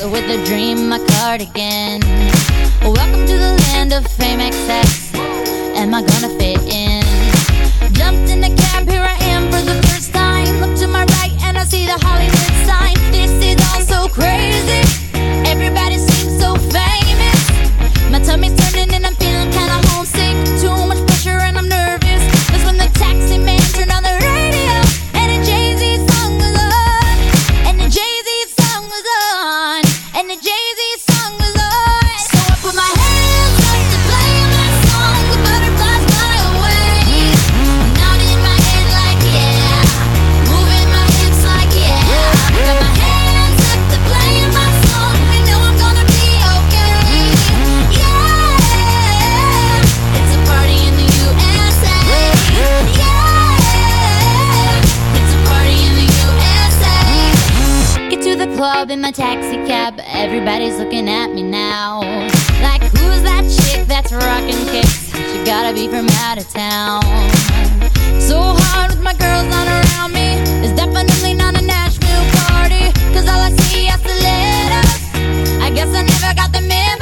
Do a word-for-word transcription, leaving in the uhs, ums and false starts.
with a dream, my cardigan. Welcome to the land of fame excess. Am I gonna fit in? Jumped in the cab, here I am for the first time. Look to my right and I see the Hollywood sign. This is all so crazy. Everybody seems so famous. My tummy's turning and I'm feeling kinda homesick. Too much pressure and I'm nervous. That's when the taxi man turned on the radio and a Jay-Z song was on. And the Jay-Z song was on. And the Jay-Z song was on. So I put my hands up to play my song. The butterflies fly away. Nodding my head like yeah. Moving my hips like yeah. Got my hands up to play my song. I know I'm gonna be okay. Yeah. It's a party in the U S A. Yeah. It's a party in the U S A. Get to the club in my taxi cab. Everybody's looking at me now. Like, who's that chick that's rocking kicks? She gotta be from out of town. So hard with my girls on around me. It's definitely not a Nashville party. Cause all I see are stilettos. I guess I never got the memo.